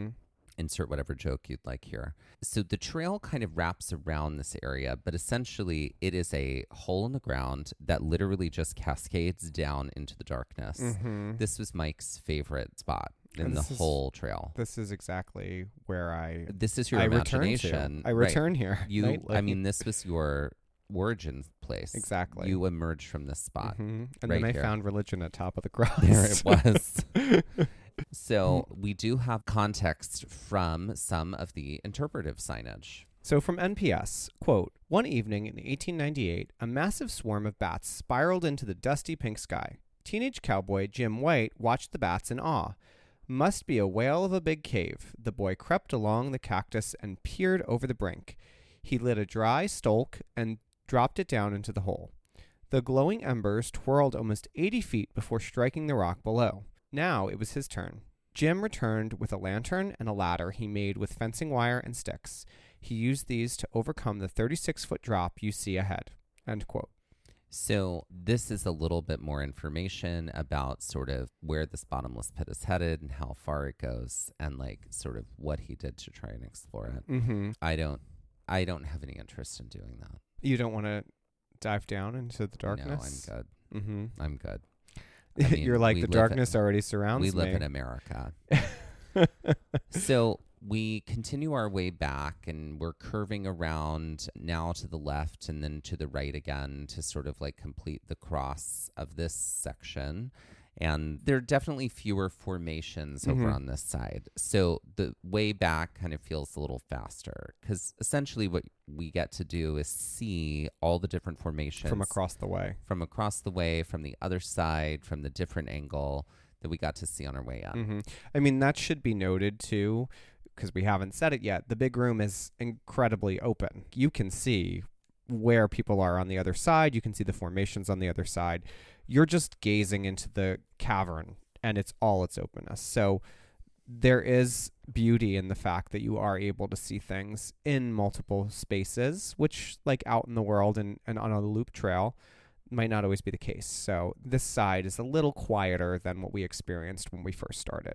Insert whatever joke you'd like here. So the trail kind of wraps around this area, but essentially it is a hole in the ground that literally just cascades down into the darkness. Mm-hmm. This was Mike's favorite spot in And the this is- whole trail. This is exactly where I This is your I return imagination. to. I right. return here. You, nightly. I mean, this was your origin place. Exactly. You emerged from this spot. Mhm. And right then I here. found religion at top of the cross. There it was. So we do have context from some of the interpretive signage. So from N P S, quote, one evening in eighteen ninety-eight, a massive swarm of bats spiraled into the dusty pink sky. Teenage cowboy Jim White watched the bats in awe. Must be a whale of a big cave. The boy crept along the cactus and peered over the brink. He lit a dry stolk and dropped it down into the hole. The glowing embers twirled almost eighty feet before striking the rock below. Now it was his turn. Jim returned with a lantern and a ladder he made with fencing wire and sticks. He used these to overcome the thirty-six foot drop you see ahead. End quote. So this is a little bit more information about sort of where this bottomless pit is headed and how far it goes and like sort of what he did to try and explore it. Mm-hmm. I don't I don't have any interest in doing that. You don't want to dive down into the darkness? No, I'm good. Mm-hmm. I'm good. I mean, You're like, we the live darkness in- already surrounds We me. live in America. So we continue our way back and we're curving around now to the left and then to the right again to sort of like complete the cross of this section. And there are definitely fewer formations over Mhm. on this side. So the way back kind of feels a little faster because essentially what we get to do is see all the different formations From across the way. from across the way, from the other side, from the different angle that we got to see on our way in. Mm-hmm. I mean, that should be noted too, because we haven't said it yet. The big room is incredibly open. You can see where people are on the other side. You can see the formations on the other side. You're just gazing into the cavern, and it's all its openness. So there is beauty in the fact that you are able to see things in multiple spaces, which, like out in the world and, and on a loop trail, might not always be the case. So this side is a little quieter than what we experienced when we first started.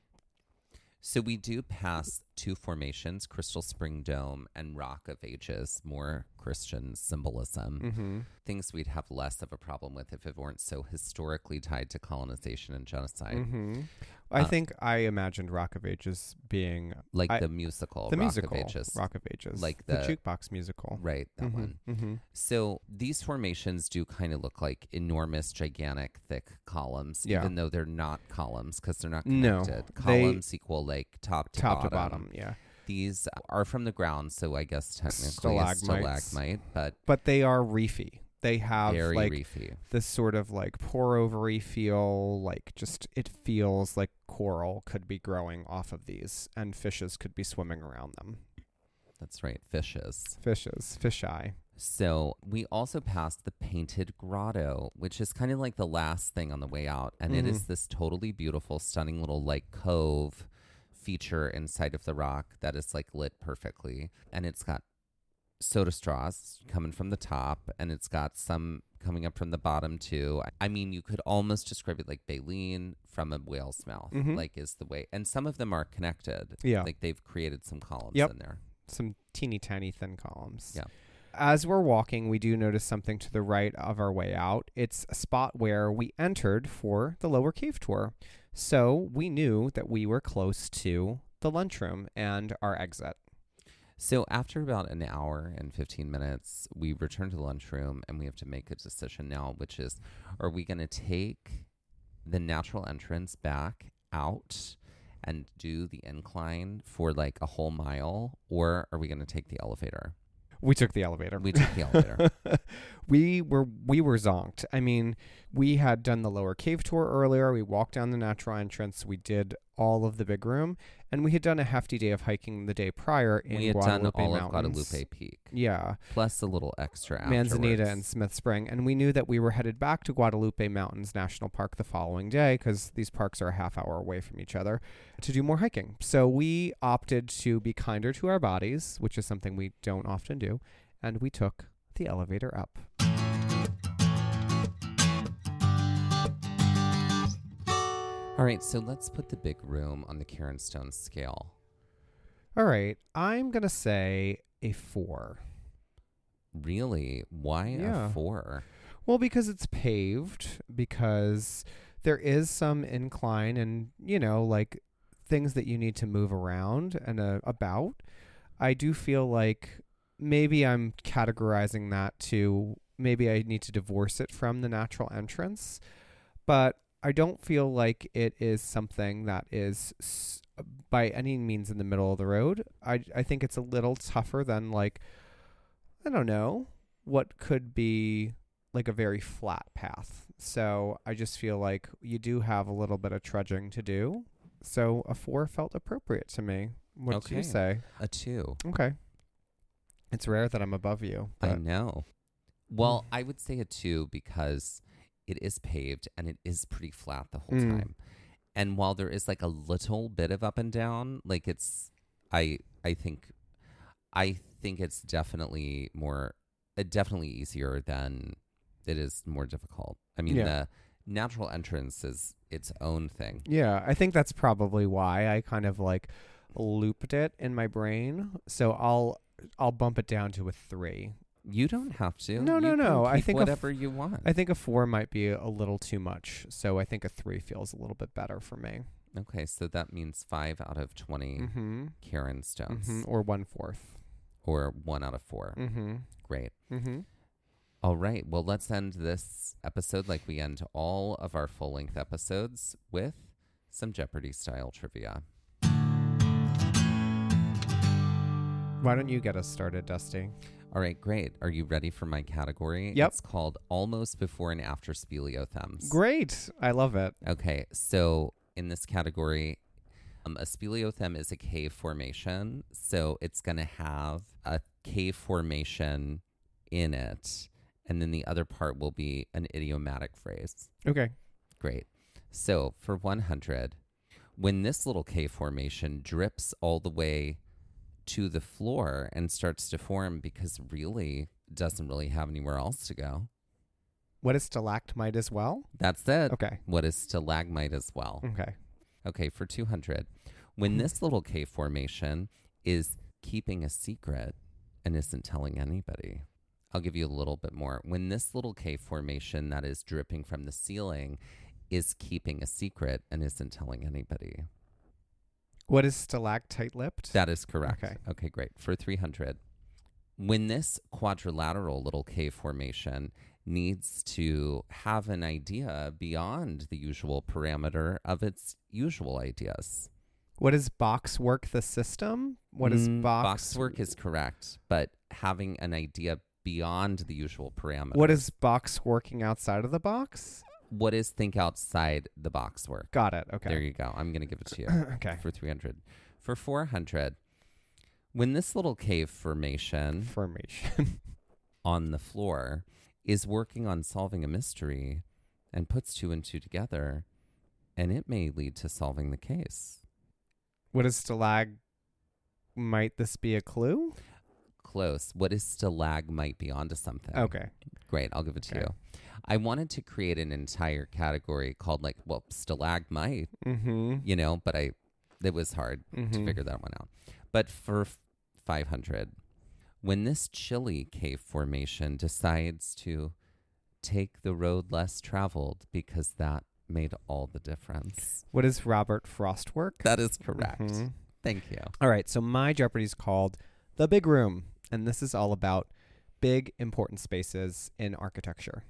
So we do pass two formations, Crystal Spring Dome and Rock of Ages, more Christian symbolism. Mm-hmm. Things we'd have less of a problem with if it weren't so historically tied to colonization and genocide. Mm-hmm. I Uh, think I imagined Rock of Ages being Like I- the musical the Rock musical of Ages. Rock of Ages, Like the, the- jukebox musical. Right, that Mhm, one. mhm. So these formations do kind of look like enormous, gigantic, thick columns, Yeah. even though they're not columns because they're not No, connected. they- columns equal like top to Top bottom. to bottom, yeah. These are from the ground, so I guess technically Stalagmites. a stalagmite, but But they are reefy. They have very like reefy. this sort of like pour overy feel, like just it feels like coral could be growing off of these and fishes could be swimming around them. That's right, fishes. Fishes, fish eye. So we also passed the Painted Grotto, which is kind of like the last thing on the way out. And it is Mhm. this totally beautiful, stunning little like cove feature inside of the rock that is like lit perfectly. And it's got soda straws coming from the top and it's got some coming up from the bottom too. I mean, you could almost describe it like baleen from a whale's mouth, Mhm. like is the way. And some of them are connected. Yeah. Like they've created some columns Yep. in there. Some teeny tiny thin columns. Yeah. As we're walking, we do notice something to the right of our way out. It's a spot where we entered for the lower cave tour. So we knew that we were close to the lunchroom and our exit. So after about an hour and fifteen minutes, we return to the lunchroom and we have to make a decision now, which is, are we going to take the natural entrance back out and do the incline for like a whole mile, or are we going to take the elevator? We took the elevator. We took the elevator. we were we were zonked. I mean, we had done the lower cave tour earlier. We walked down the natural entrance. We did all of the big room, and we had done a hefty day of hiking the day prior in we had Guadalupe done all Mountains. of Guadalupe Peak, Yeah, plus a little extra Manzanita afterwards. and Smith Spring, and we knew that we were headed back to Guadalupe Mountains National Park the following day because these parks are a half hour away from each other to do more hiking. So we opted to be kinder to our bodies, which is something we don't often do, and we took the elevator up. All right, so let's put the big room on the Karen Stone scale. All right. I'm going to say a four. Really? Why Yeah. a four? Well, because it's paved, because there is some incline and, you know, like things that you need to move around and uh, about. I do feel like maybe I'm categorizing that to maybe I need to divorce it from the natural entrance, but I don't feel like it is something that is s- by any means in the middle of the road. I, I think it's a little tougher than, like, I don't know, what could be like a very flat path. So I just feel like you do have a little bit of trudging to do. So a four felt appropriate to me. What do you Okay. say? A two. Okay. It's rare that I'm above you. I But know. Well, I would say a two because it is paved and it is pretty flat the whole Mm. time. And while there is like a little bit of up and down, like it's, I, I think, I think it's definitely more, uh, definitely easier than it is more difficult. I mean, Yeah. the natural entrance is its own thing. yeah, I think that's probably why I kind of like looped it in my brain. So I'll I'll bump it down to a three. You don't have to. No, no, You can no. I keep think a f- whatever you want. I think a four might be a little too much. So I think a three feels a little bit better for me. Okay, so that means five out of twenty Mm-hmm. Karen stones, Mm-hmm. Or one fourth. or one out of four. Mm-hmm. Great. Mm-hmm. All right. Well, let's end this episode like we end all of our full length episodes with some Jeopardy style trivia. Why don't you get us started, Dusty? All right, great. Are you ready for my category? Yep. It's called Almost Before and After Speleothems. Great. I love it. Okay, so in this category, um, a speleothem is a cave formation. So it's going to have a cave formation in it. And then the other part will be an idiomatic phrase. Okay. Great. So for one hundred, when this little cave formation drips all the way to the floor and starts to form because really doesn't really have anywhere else to go. What is stalactite as well? That's it. Okay. What is stalagmite as well? Okay. Okay, for two hundred, when this little cave formation is keeping a secret and isn't telling anybody. I'll give you a little bit more. When this little cave formation that is dripping from the ceiling is keeping a secret and isn't telling anybody. What is stalactite lipped? That is correct. Okay. Okay, great. For three hundred, when this quadrilateral little cave formation needs to have an idea beyond the usual parameter of its usual ideas. What is boxwork the system? What is Mm, box Boxwork is correct, but having an idea beyond the usual parameters. What is box working outside of the box? What is think outside the box work? Got it. Okay. There you go. I'm going to give it to you. Okay. For three hundred. For four hundred, when this little cave formation Formation. on the floor is working on solving a mystery and puts two and two together, and it may lead to solving the case. What is stalag? Might this be a clue? Close. What is stalagmite be onto something? Okay. Great. I'll give it to Okay. you. I wanted to create an entire category called like, well, stalagmite, Mm-hmm. you know, but I, it was hard Mhm. to figure that one out. But for f- five hundred, when this chilly cave formation decides to take the road less traveled because that made all the difference. What is Robert Frost work? That is correct. Mhm. Thank you. All right. So my Jeopardy is called The Big Room, and this is all about big, important spaces in architecture.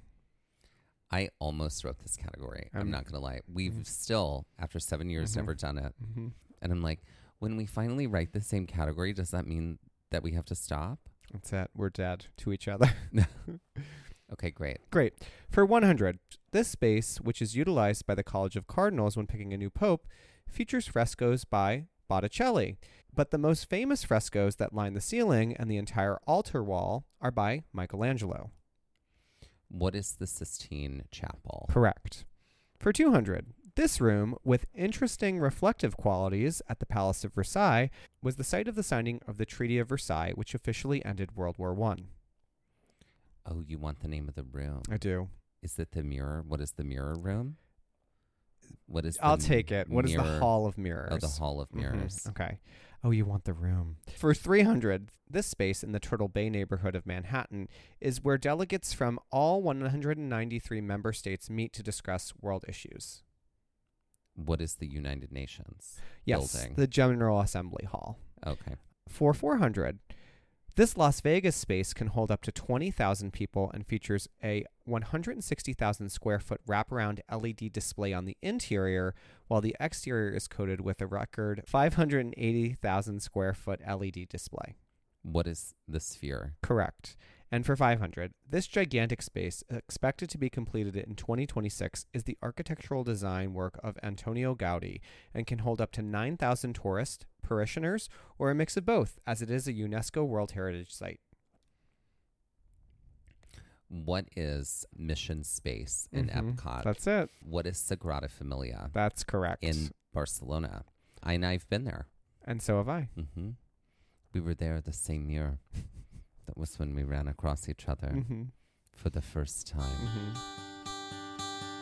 I almost wrote this category. I'm Um, not going to lie. We've mhm. still, after seven years, Mhm. never done it. Mm-hmm. And I'm like, when we finally write the same category, does that mean that we have to stop? That's it. We're dead to each other. Okay, great. Great. For one hundred, this space, which is utilized by the College of Cardinals when picking a new pope, features frescoes by Botticelli. But the most famous frescoes that line the ceiling and the entire altar wall are by Michelangelo. What is the Sistine Chapel? Correct. For two hundred, this room, with interesting reflective qualities at the Palace of Versailles, was the site of the signing of the Treaty of Versailles, which officially ended World War One. Oh, you want the name of the room? I do. Is it the mirror? What is the mirror room? What is? I'll the take it. What is mirror? the Hall of Mirrors? Oh, the Hall of Mirrors. Mhm. Okay. Oh, you want the room. For three hundred, this space in the Turtle Bay neighborhood of Manhattan is where delegates from all one hundred ninety-three member states meet to discuss world issues. What is the United Nations Yes, building? the General Assembly Hall. Okay. For four hundred, this Las Vegas space can hold up to twenty thousand people and features a one hundred sixty thousand square foot wraparound L E D display on the interior, while the exterior is coated with a record five hundred eighty thousand square foot L E D display. What is the Sphere? Correct. And for five hundred, this gigantic space, expected to be completed in twenty twenty-six, is the architectural design work of Antonio Gaudi and can hold up to nine thousand tourists, parishioners, or a mix of both, as it is a UNESCO World Heritage Site. What is Mission Space in Mhm. Epcot? That's it. What is Sagrada Familia That's correct. in Barcelona? I and I've been there. And so have I. hmm We were there the same year. That was when we ran across each other Mm-hmm. for the first time. Mm-hmm.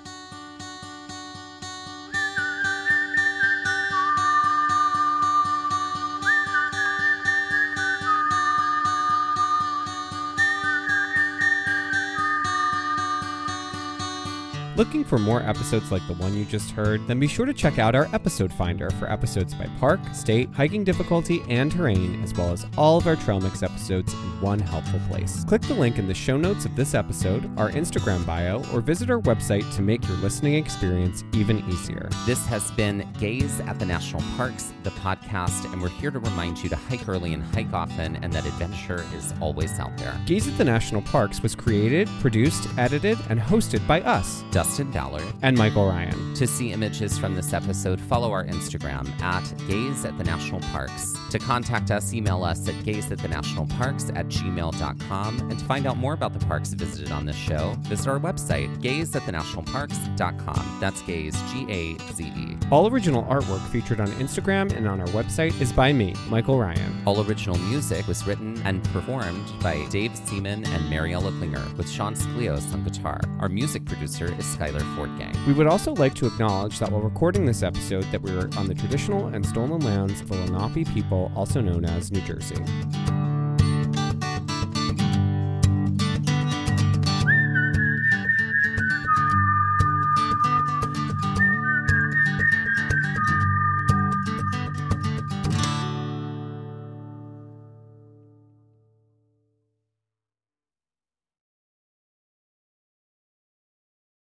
Looking for more episodes like the one you just heard? Then be sure to check out our episode finder for episodes by park, state, hiking difficulty, and terrain, as well as all of our Trail Mix episodes in one helpful place. Click the link in the show notes of this episode, our Instagram bio, or visit our website to make your listening experience even easier. This has been Gaze at the National Parks, the podcast, and we're here to remind you to hike early and hike often, and that adventure is always out there. Gaze at the National Parks was created, produced, edited, and hosted by us, Dustin Ballard. and Michael Ryan. To see images from this episode, follow our Instagram at Gaze at the National Parks. To contact us, email us at gaze at the national parks at gmail dot com. And to find out more about the parks visited on this show, visit our website, gaze at the national parks dot com. That's Gaze, G A Z E. All original artwork featured on Instagram and on our website is by me, Michael Ryan. All original music was written and performed by Dave Seaman and Mariella Klinger, with Sean Sklios on guitar. Our music producer is Skylar Fortgang. We would also like to acknowledge that while recording this episode that we were on the traditional and stolen lands of the Lenape people, also known as New Jersey.